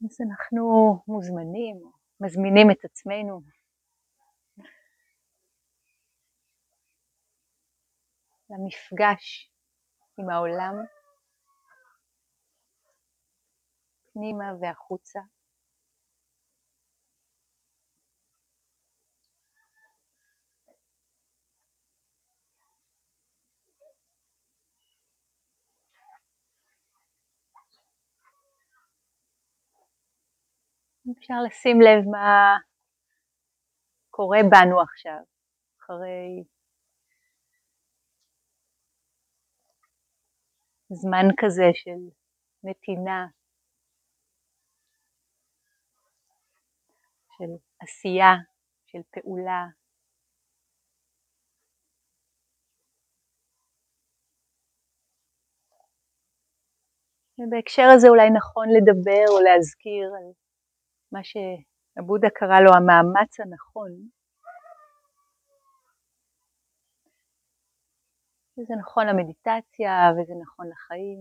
אז אנחנו מוזמנים, מזמינים את עצמנו למפגש עם העולם, פנימה והחוצה. אפשר לשים לב מה קורה בנו עכשיו, אחרי זמן כזה של נתינה, של עשייה, של פעולה. ובהקשר הזה אולי נכון לדבר או להזכיר על מה שהבודה קרא לו המאמץ הנכון. וזה נכון למדיטציה וזה נכון לחיים.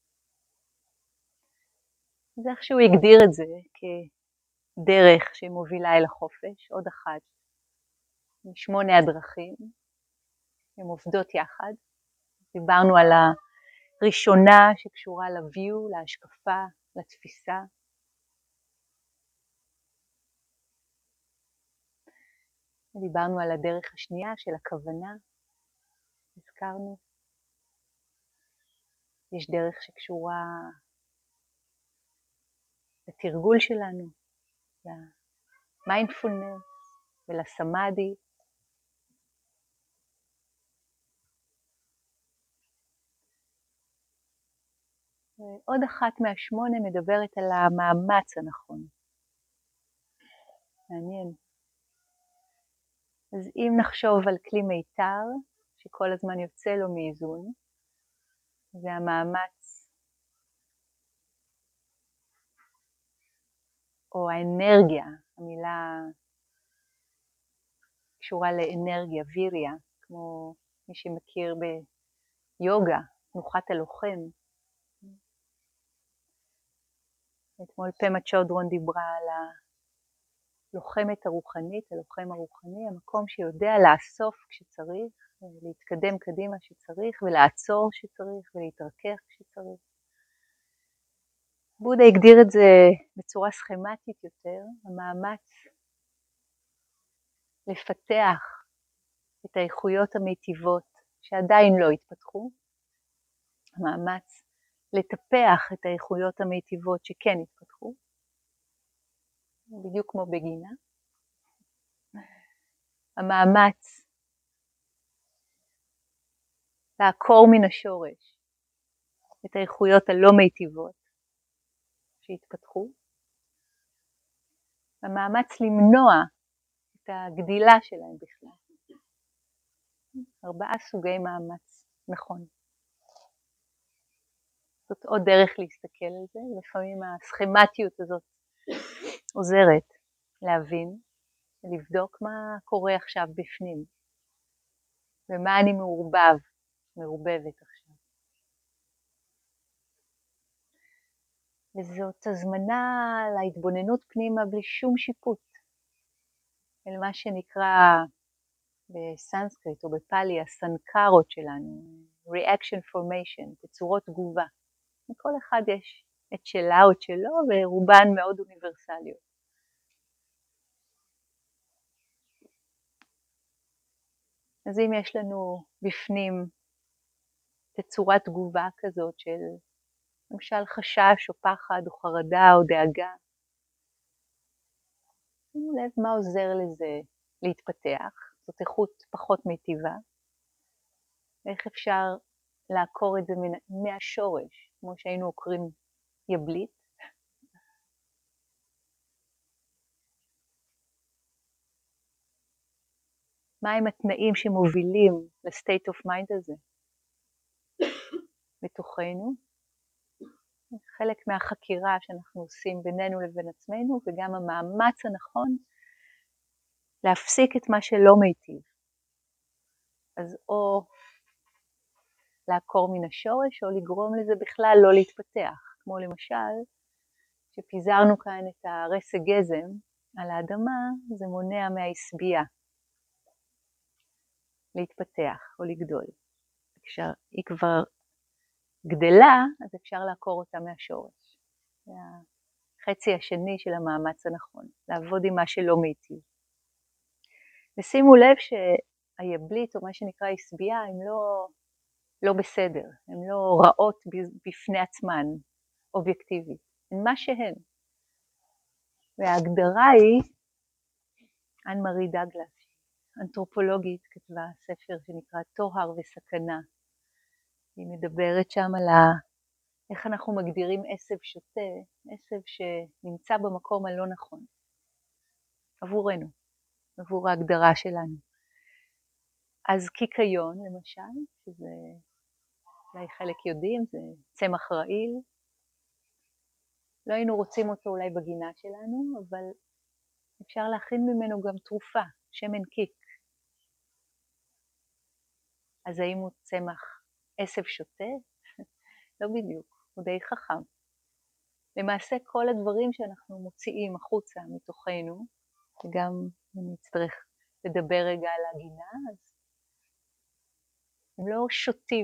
אז איכשהו הגדיר את זה כדרך שמובילה אל החופש, עוד אחת מ8 הדרכים, הן עובדות יחד. דיברנו על הראשונה שקשורה ל-view, להשקפה, לתפיסה. דיברנו על הדרך השנייה של הכוונה, הזכרנו. יש דרך שקשורה לתרגול שלנו, למיינדפולנס ולסמאדי. ועוד אחת מה8 מדברת על המאמץ הנכון. מעניין. אז אם נחשוב על כלי מיתר, שכל הזמן יוצא לו מאיזון, זה המאמץ, או האנרגיה, המילה קשורה לאנרגיה, ויריה, כמו מי שמכיר ביוגה, תנוחת הלוחם. אתמול פמה צ'ודרון דיברה על הלוחמת הרוחנית, הלוחם הרוחני, המקום שיודע לאסוף כשצריך, להתקדם קדימה שצריך, ולעצור שצריך, ולהתרכך כשצריך. בודה הגדיר את זה בצורה סכמטית יותר, המאמץ לפתח את האיכויות המיטיבות שעדיין לא התפתחו, המאמץ לטפח את האיכויות המיטיבות שכן התפתחו, בדיוק כמו בגינה. המאמץ לעקור מן השורש את האיכויות הלא מיטיבות שהתפתחו. המאמץ למנוע את הגדילה שלהם בכלל. 4 סוגי מאמץ, נכון. זאת עוד דרך להסתכל על זה, לפעמים הסכמטיות הזאת עוזרת להבין, ולבדוק מה קורה עכשיו בפנים, ומה אני מעורבבת עכשיו. וזאת הזמנה להתבוננות פנימה בלי שום שיפוט, אל מה שנקרא בסנסקריט או בפאלי הסנקרות שלנו, reaction formation, תצורות תגובה. לכל אחד יש את שלה או את שלו, ורובן מאוד אוניברסליות. אז אם יש לנו בפנים תצורת תגובה כזאת של למשל חשש או פחד או חרדה או דאגה, שימו לב מה עוזר לזה להתפתח, זאת איכות פחות מיטיבה, ואיך אפשר לעקור את זה מהשורש, כמו שהיינו עוקרים יבלית. מהם התנאים שמובילים ל-state of mind הזה בתוכנו? חלק מהחקירה שאנחנו עושים בינינו לבין עצמנו, וגם המאמץ הנכון להפסיק את מה שלא מיטיב. אז או לעקור מן השורש, או לגרום לזה בכלל לא להתפתח. כמו למשל, כשפיזרנו כאן את הרסק גזם על האדמה, זה מונע מהעשבייה להתפתח או לגדול. כשהיא כבר גדלה, אז אפשר לעקור אותה מהשורש. זה החצי השני של המאמץ הנכון, לעבוד עם מה שלא מיטיב. ושימו לב שהיבלית, או מה שנקרא עשבייה, הן לא בסדר, הן לא רעות בפני עצמן, אובייקטיבית, הן מה שהן. וההגדרה היא, אן מארי דאגלס, אנתרופולוגית, כתבה ספר שנקרא טוהר וסכנה. היא מדברת שם על איך אנחנו מגדירים עשב שוטה, עשב שנמצא במקום הלא נכון, עבורנו, עבור ההגדרה שלנו. אז קיקיון למשל, שזה אולי חלק יודעים, זה צמח רעיל, לא היינו רוצים אותו אולי בגינה שלנו, אבל אפשר להכין ממנו גם תרופה, שמן קיק. אז האם הוא צמח עשב שוטה? לא בדיוק, הוא די חכם. למעשה כל הדברים שאנחנו מוציאים החוצה מתוכנו, וגם אני אצטרך לדבר רגע על הגינה, אז הם לא שותים,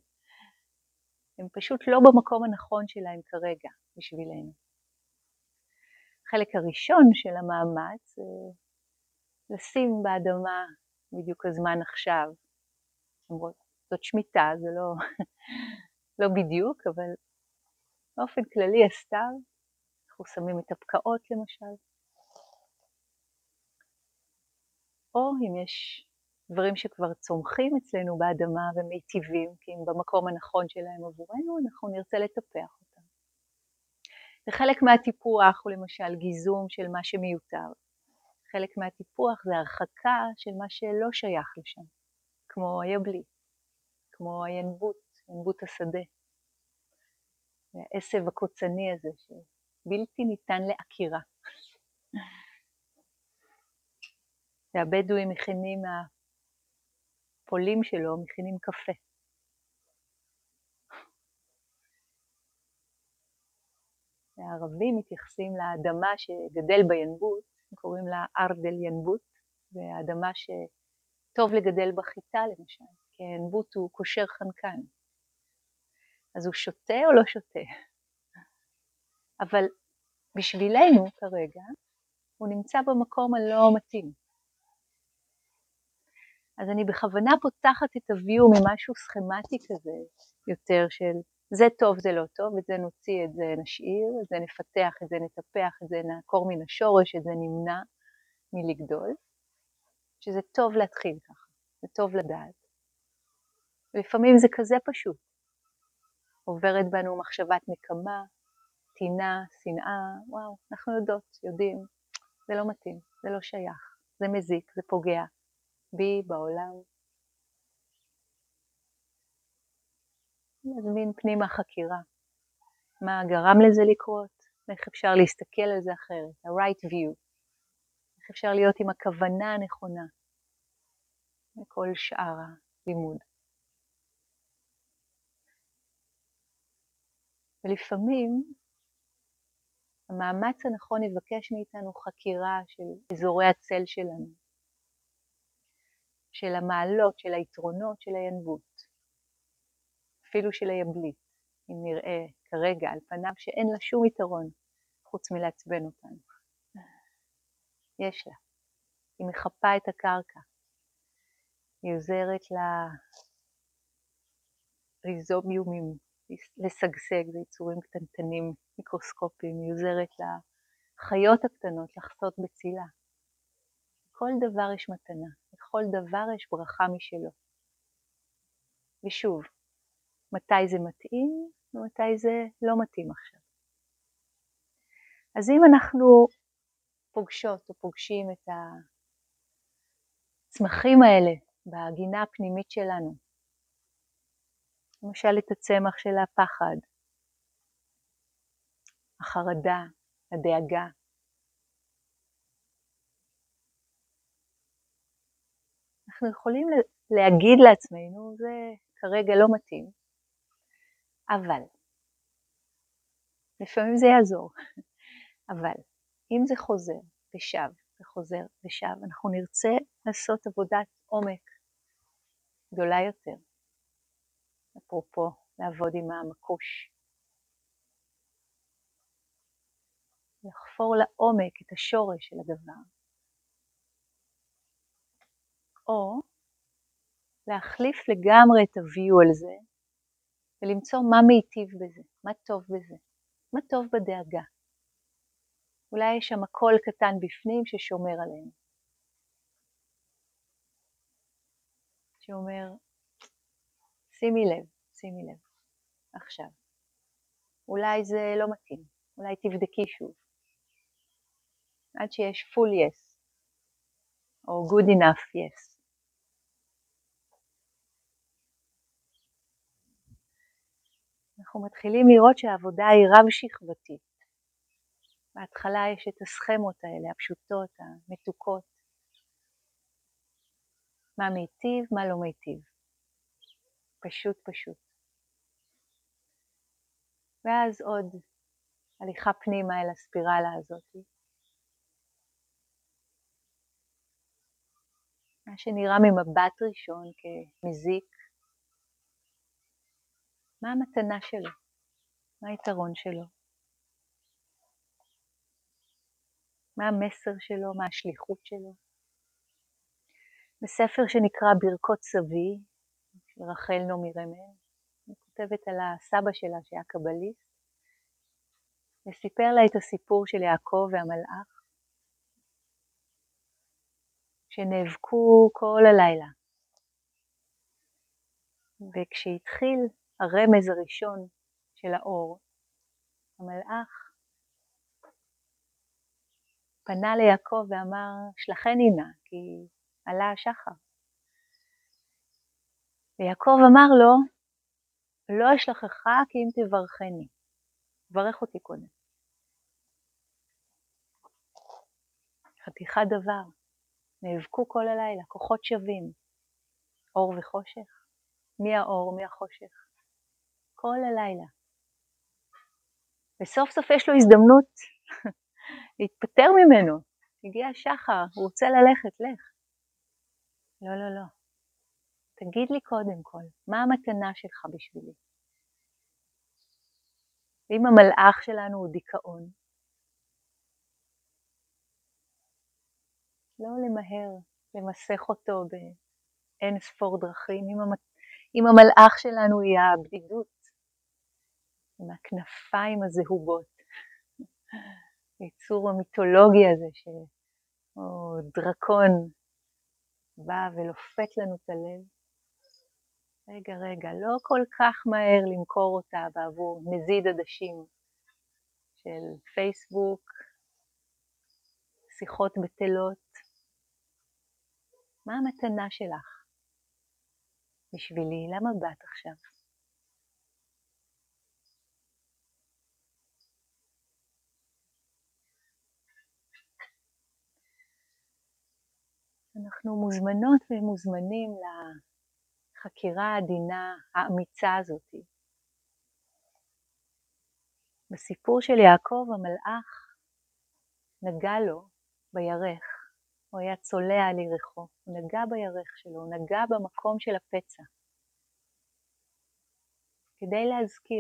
הם פשוט לא במקום הנכון שלהם כרגע בשבילנו. החלק הראשון של המאמץ זה לשים באדמה בדיוק הזמן עכשיו. זאת שמיטה, זה לא בדיוק, אבל באופן כללי הסתיו, אנחנו שמים את הפקעות למשל. או אם יש דברים שכבר צומחים אצלנו באדמה ומיטיבים, כי הם במקום הנכון שלהם עבורנו, אנחנו נרצה לטפח אותם. וחלק מהטיפוח הוא למשל גיזום של מה שמיותר. חלק מהטיפוח זה הרחקה של מה שלא שייך לשם, כמו היבלית, כמו ינבוט השדה. העשב הקוצני הזה שבלתי ניתן לעקירה. והבדואים מכינים מהפולים שלו, מכינים קפה. והערבים מתייחסים לאדמה שגדל בינבוט, קוראים לה ארדל ינבוט, והאדמה שטוב לגדל בחיטה למשל, כי הינבוט הוא קושר חנקן. אז הוא שותה או לא שותה? אבל בשבילנו כרגע, הוא נמצא במקום הלא מתאים. אז אני בכוונה פותחת את הוויו ממשהו סכמטי כזה, יותר של זה טוב, זה לא טוב, את זה נוציא, את זה נשאיר, את זה נפתח, את זה נטפח, את זה נעקור מן השורש, את זה נמנע מלגדול, שזה טוב להתחיל ככה, זה טוב לדעת. ולפעמים זה כזה פשוט. עוברת בנו מחשבת נקמה, טינה, שנאה, וואו, אנחנו יודעים, זה לא מתאים, זה לא שייך, זה מזיק, זה פוגע בי, בעולם. נזמין פנימה חקירה, מה גרם לזה לקרות, איך אפשר להסתכל על זה אחרת, ה-right view, איך אפשר להיות עם הכוונה הנכונה, לכל שאר הלימוד. ולפעמים, המאמץ הנכון יבקש מאיתנו חקירה של אזורי הצל שלנו, של המעלות, של היתרונות של הינבוט, אפילו של היבלית, אם נראה כרגע על פניו שאין לה שום יתרון, חוץ מלעצבן אותנו. יש לה. היא מחפה את הקרקע. היא עוזרת לריזומיומים לשגשג, זה יצורים קטנטנים מיקרוסקופיים, היא עוזרת לחיות הקטנות לחסות בצילה. כל דבר יש מתנה, לכל דבר יש ברכה משלו. ושוב, מתי זה מתאים ומתי זה לא מתאים עכשיו. אז אם אנחנו פוגשות או פוגשים את הצמחים האלה בגינה הפנימית שלנו, למשל את הצמח של הפחד, החרדה, הדאגה, אנחנו יכולים להגיד לעצמנו, זה כרגע לא מתאים, אבל לפעמים זה יעזור. אבל אם זה חוזר ושב וחוזר ושב, אנחנו נרצה לעשות עבודת עומק גדולה יותר. אפרופו, לעבוד עם המקוש. לחפור לעומק את השורש של הדבר. או להחליף לגמרי את הוויו על זה, ולמצוא מה מיטיב בזה, מה טוב בזה, מה טוב בדאגה. אולי יש שם קול קטן בפנים ששומר עלינו. שאומר, שימי לב, עכשיו. אולי זה לא מתאים, אולי תבדקי שוב. עד שיש full yes, או good enough yes. אנחנו מתחילים לראות שהעבודה היא רב-שכבתית. בהתחלה יש את הסכמות האלה, הפשוטות, המתוקות. מה מיטיב, מה לא מיטיב. פשוט. ואז עוד הליכה פנימה אל הספירלה הזאת. מה שנראה ממבט ראשון כמזיק. מה המתנה שלו? מה היתרון שלו? מה המסר שלו? מה השליחות שלו? בספר שנקרא ברכות סבי, של רחל נעמי רמן, היא כותבת על הסבא שלה שהיה קבליסט, וסיפר לה את הסיפור של יעקב והמלאך, שנאבקו כל הלילה. וכשהתחיל הרמז הראשון של האור, המלאך פנה ליעקב ואמר, שלחני נא, כי עלה השחר. ויעקב אמר לו, לא אשלחך כי אם תברכני. תברך אותי קודם. חתיכת דבר. נאבקו כל הלילה, כוחות שווים. אור וחושך. מי האור, מי החושך. כל הלילה. וסוף סוף יש לו הזדמנות להתפטר ממנו. הגיע השחר, הוא רוצה ללכת, לך. לא. תגיד לי קודם כל, מה המתנה שלך בשבילי? ואם המלאך שלנו הוא דיכאון, לא למהר למסך אותו באין ספור דרכים. אם המלאך שלנו היא הבדידות, עם הכנפיים הזהובות, יצור המיתולוגי הזה, או דרקון בא ולופת לנו את הלב. רגע, לא כל כך מהר למכור אותה בעבור נזיד עדשים של פייסבוק, שיחות בטלות. מה המתנה שלך בשבילי? למה באת עכשיו? אנחנו מוזמנות ומוזמנים לחקירה העדינה האמיצה הזאת. בסיפור של יעקב המלאך נגע לו בירך, הוא היה צולע על ירחו, הוא נגע בירך שלו, הוא נגע במקום של הפצע, כדי להזכיר.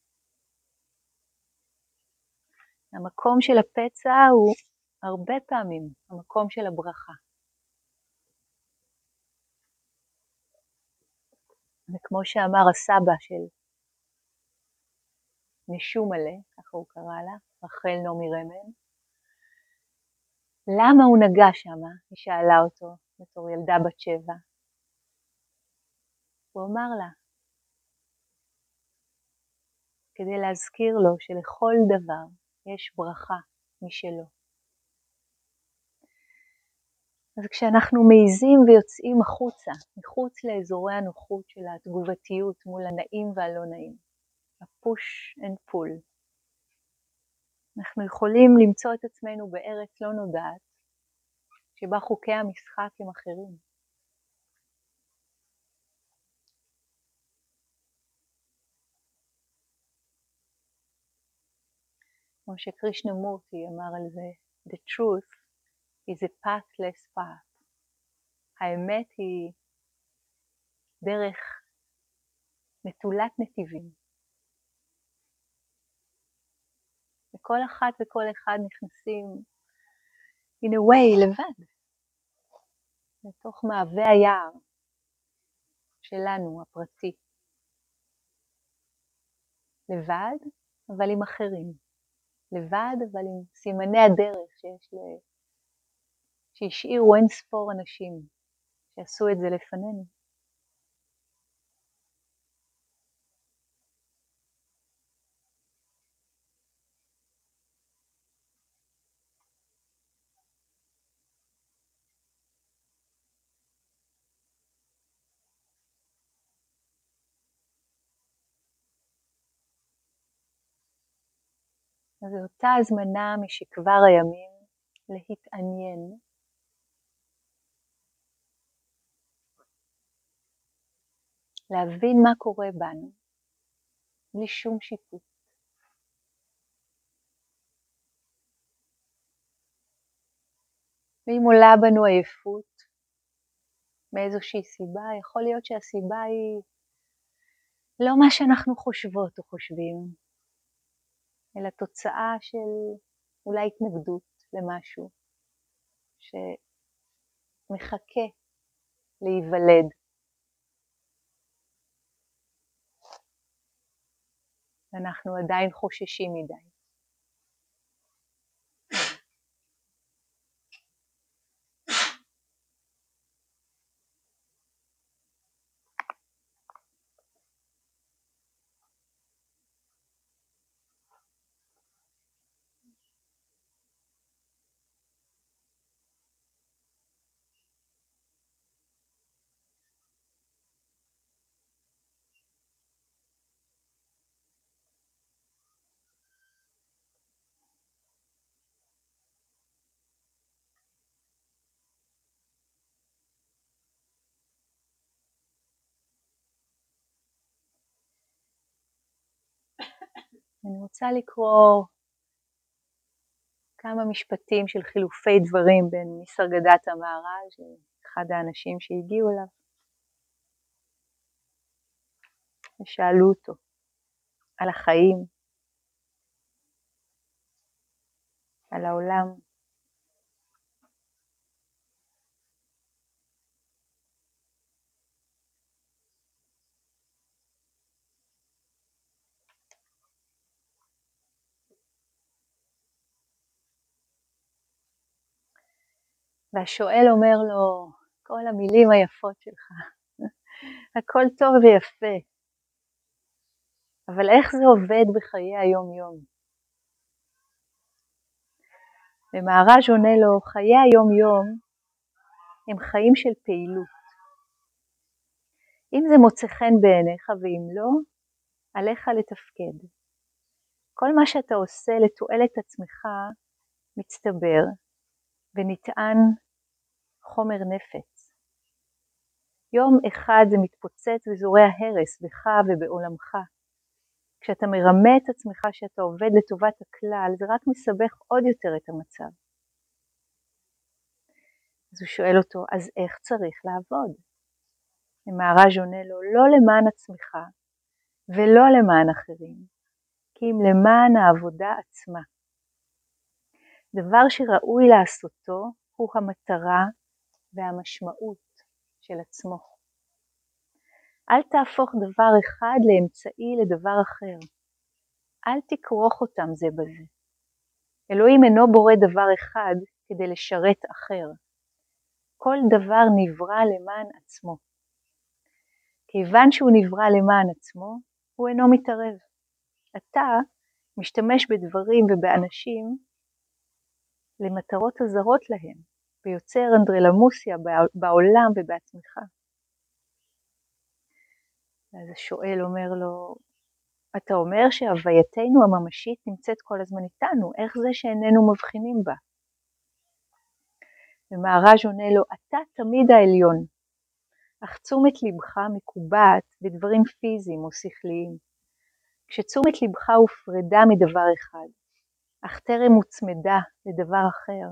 המקום של הפצע הוא הרבה פעמים המקום של הברכה. וכמו שאמר הסבא של נשומלה, ככה הוא קרא לה, רחל נעמי רמן, למה הוא נגע שמה? היא שאלה אותו בתור ילדה בת 7. הוא אמר לה, כדי להזכיר לו שלכל דבר יש ברכה משלו. אז כשאנחנו מעיזים ויוצאים החוצה, מחוץ לאזורי הנוחות של התגובתיות מול הנעים והלא נעים, הפוש and pull, אנחנו יכולים למצוא את עצמנו בארץ לא נודעת, שבה חוקי המשחק הם אחרים. כמו שקרישנמורטי אמר על זה, the truth is a pathless path. האמת היא דרך נטולת נתיבים. וכל אחת וכל אחד נכנסים in a way לבד, לתוך מעבה היער שלנו הפרטי. לבד, אבל עם אחרים. לבד, אבל עם סימני הדרך שהשאירו אין ספור אנשים שעשו את זה לפנינו. אז זו אותה הזמנה משכבר הימים להתעניין. להבין מה קורה בנו, בלי שום שיפוט. ואם עולה בנו עייפות, מאיזושהי סיבה, יכול להיות שהסיבה היא לא מה שאנחנו חושבות או חושבים, אלא תוצאה של אולי התנגדות למשהו שמחכה להיוולד. אנחנו עדיין חוששים מדי. אני רוצה לקרוא כמה משפטים של חילופי דברים בין ניסרגדת המהר"ל, אחד האנשים שהגיעו אליו, ושאלו אותו על החיים, על העולם. והשואל אומר לו, כל המילים היפות שלך, הכל טוב ויפה, אבל איך זה עובד בחיי היום-יום? ומהר"ל עונה לו, חיי היום-יום הם חיים של פעילות. אם זה מוצא חן בעיניך ואם לא, עליך לתפקד. כל מה שאתה עושה לתועלת עצמך מצטבר ונטען חומר נפץ. יום אחד זה מתפוצץ וזורע הרס בך ובעולמך. כשאתה מרמה את עצמך שאתה עובד לטובת הכלל, זה רק מסבך עוד יותר את המצב. אז הוא שואל אותו, אז איך צריך לעבוד? ומהר"ל עונה לו, לא למען עצמך ולא למען אחרים, כי אם למען העבודה עצמה. דבר שראוי לעשותו הוא המטרה והמשמעות של עצמו. אל תהפוך דבר אחד לאמצעי לדבר אחר. אל תכרוך אותם זה בזה. אלוהים אינו בורא דבר אחד כדי לשרת אחר. כל דבר נברא למען עצמו. כיוון שהוא נברא למען עצמו, הוא אינו מתערב. אתה משתמש בדברים ובאנשים למטרות הזרות להם, ויוצר אנדרלמוסיה בעולם ובעצמך. אז השואל אומר לו, אתה אומר שהווייתנו הממשית נמצאת כל הזמן איתנו, איך זה שאיננו מבחינים בה? ומהר"ל עונה לו, אתה תמיד העליון, אך תשומת לבך מקובעת בדברים פיזיים או שכליים. כשתשומת לבך הופרדה מדבר אחד, אך טרם הוצמדה לדבר אחר.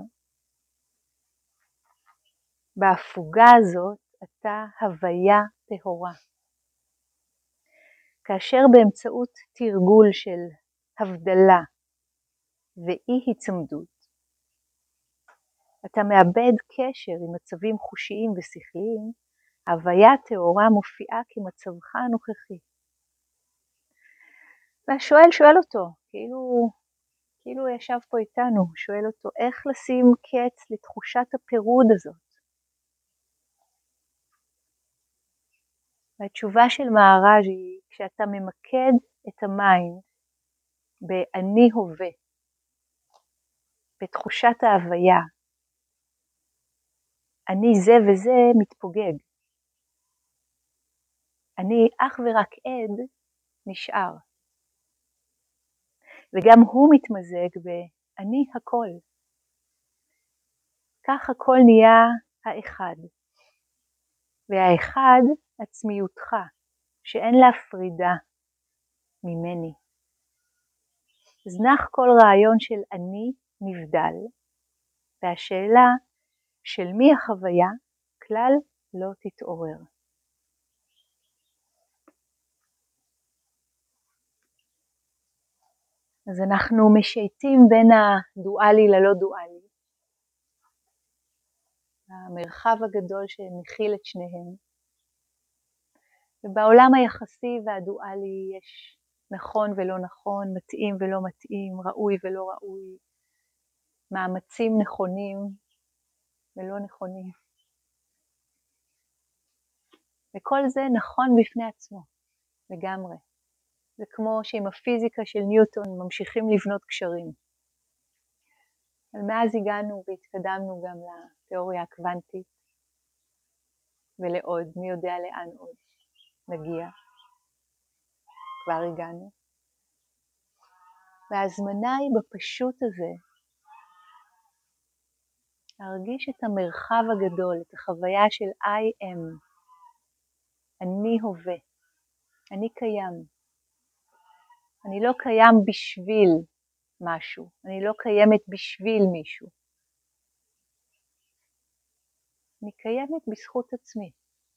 בהפוגה הזאת אתה הוויה טהורה. כאשר באמצעות תרגול של הבדלה ואי הצמדות, אתה מאבד קשר עם מצבים חושיים ושכליים, ההוויה הטהורה מופיעה כמצבך הנוכחי. והשואל שואל אותו, כאילו הוא ישב פה איתנו, שואל אותו איך לשים קץ לתחושת הפירוד הזאת. והתשובה של מהראז' היא, כשאתה ממקד את המיינד באני הווה, בתחושת ההוויה, אני זה וזה מתפוגג. אני אך ורק עד נשאר. וגם הוא מתמזג באני הכל. כך הכל נהיה האחד. והאחד עצמיותך, שאין להפרידה ממני. זנח כל רעיון של אני נבדל, והשאלה של מי החוויה כלל לא תתעורר. אז אנחנו משייטים בין הדואלי ללא דואלי, המרחב הגדול שמכיל את שניהם, ובעולם היחסי והדואלי יש נכון ולא נכון, מתאים ולא מתאים, ראוי ולא ראוי, מאמצים נכונים ולא נכונים. וכל זה נכון בפני עצמו, לגמרי. זה כמו שעם הפיזיקה של ניוטון ממשיכים לבנות קשרים. אבל מאז הגענו והתקדמנו גם לתיאוריה הקוונטית, ולעוד, מי יודע לאן עוד נגיע. כבר הגענו. וההזמנה היא בפשוט הזה, להרגיש את המרחב הגדול, את החוויה של I am. אני הווה, אני קיים. אני לא קיים בשביל משהו, אני לא קיימת בשביל מישהו. אני קיימת בזכות עצמי.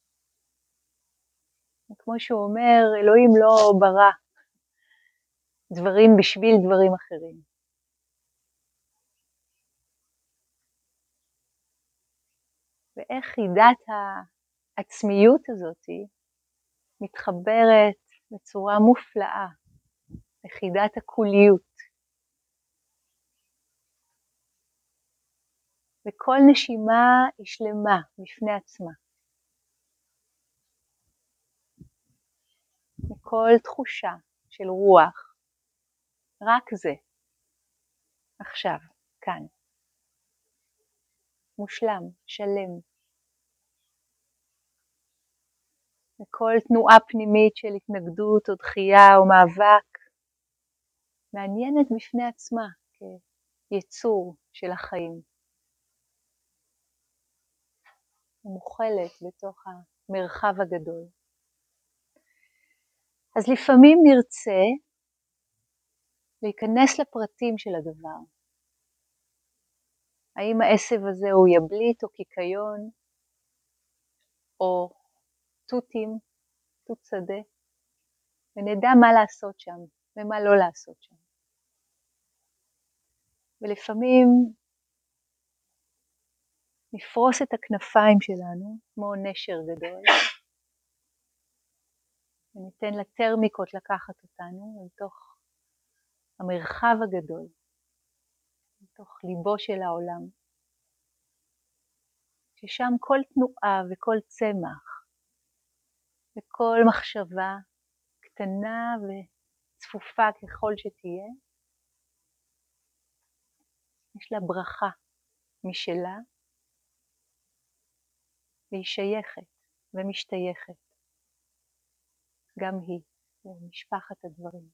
כמו שהוא אומר, אלוהים לא ברא דברים בשביל דברים אחרים. ואיך חידת העצמיות הזאת מתחברת בצורה מופלאה לחידת הקוליות. וכל נשימה היא שלמה בפני עצמה. וכל תחושה של רוח, רק זה, עכשיו, כאן. מושלם, שלם. וכל תנועה פנימית של התנגדות או דחייה או מאבק, מעניינת בפני עצמה כיצור של החיים. ומוכלת בתוך המרחב הגדול. אז לפעמים נרצה להיכנס לפרטים של הדבר. האם העשב הזה הוא יבלית או קיקיון, או תותים, תות שדה, ונדע מה לעשות שם ומה לא לעשות שם. ולפעמים נפרוס את הכנפיים שלנו כמו נשר גדול, וניתן לטרמיקות לקחת אותנו לתוך המרחב הגדול, לתוך ליבו של העולם, ששם כל תנועה וכל צמח וכל מחשבה קטנה וצפופה ככל שתהיה, יש לה ברכה משלה, והיא שייכת ומשתייכת, גם היא, למשפחת הדברים.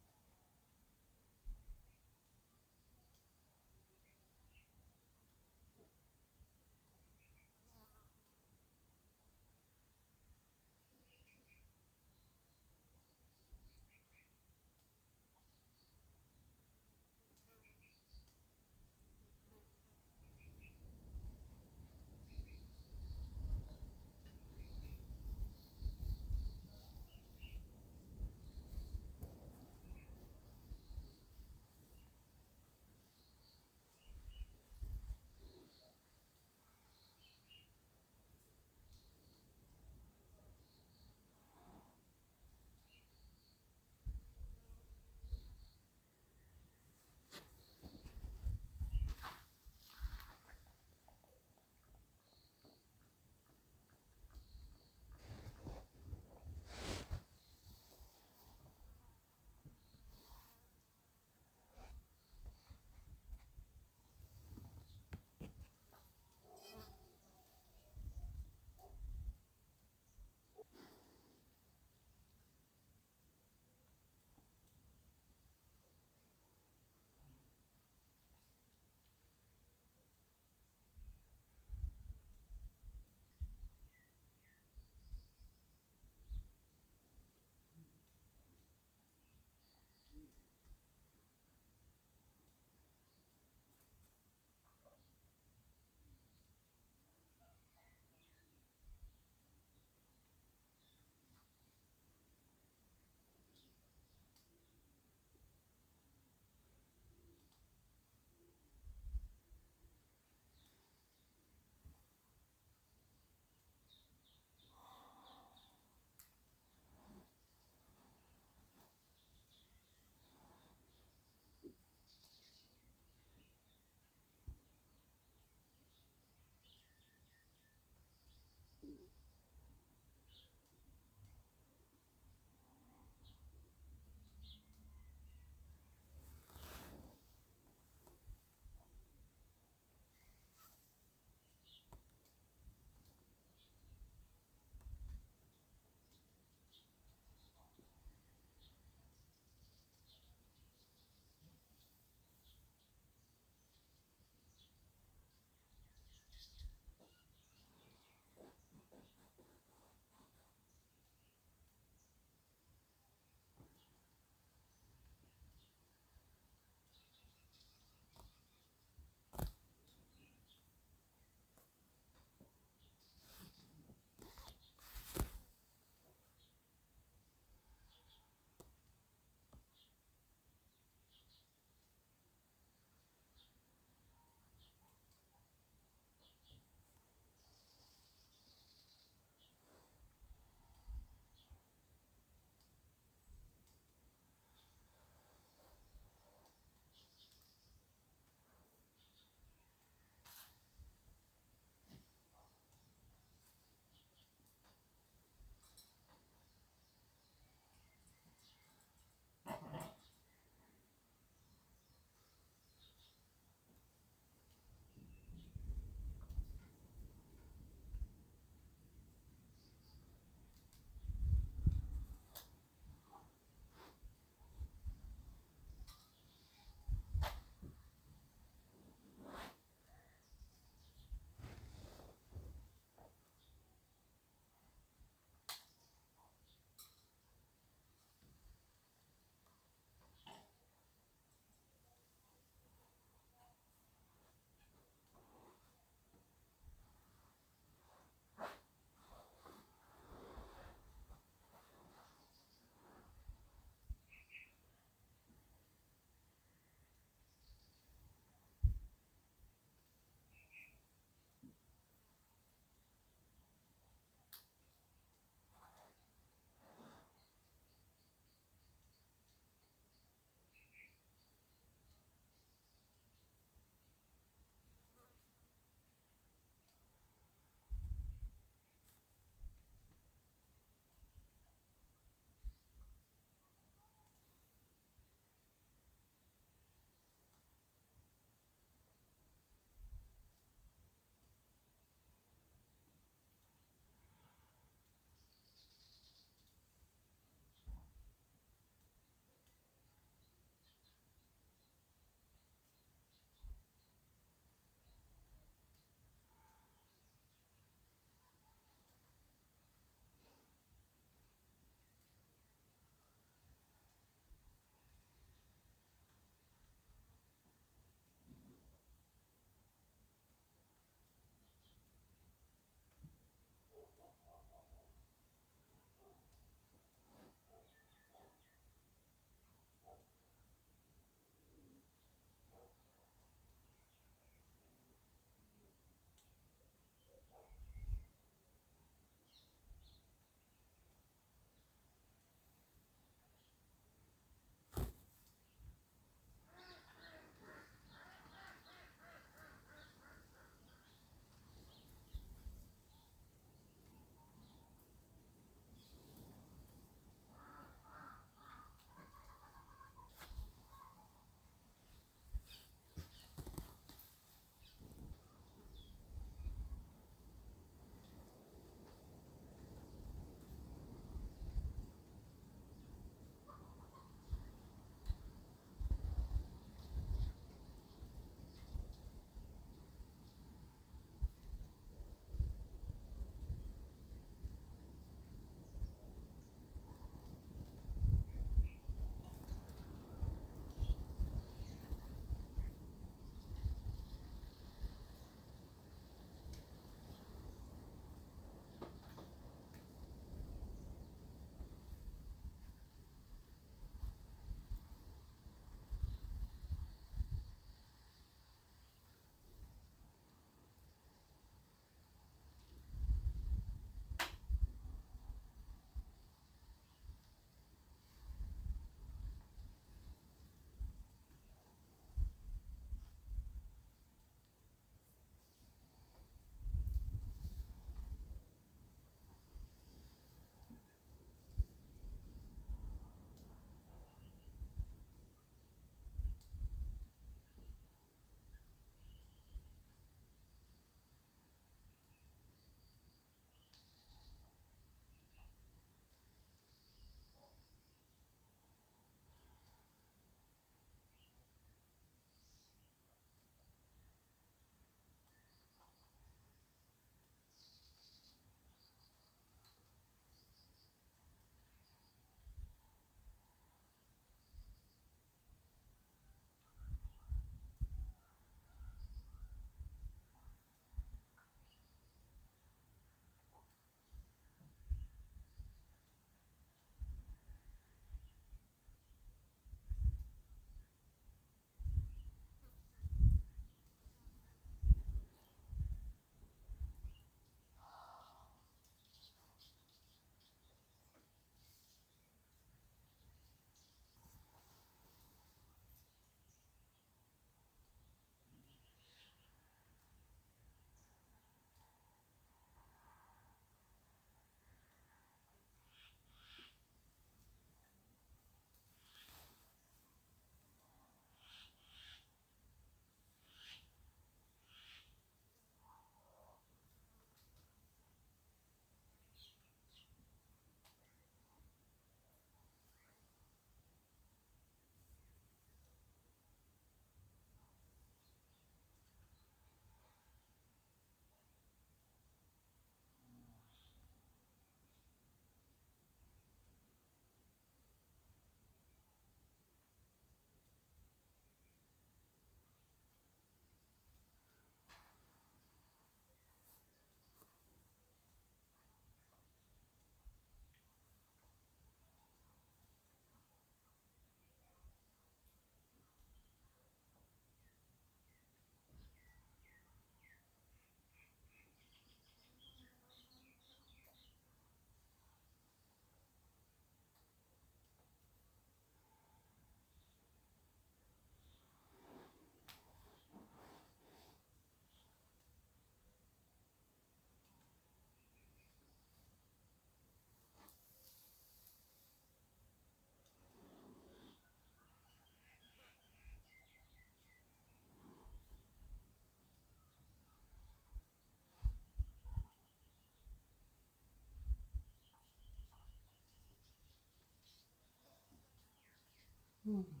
Mm.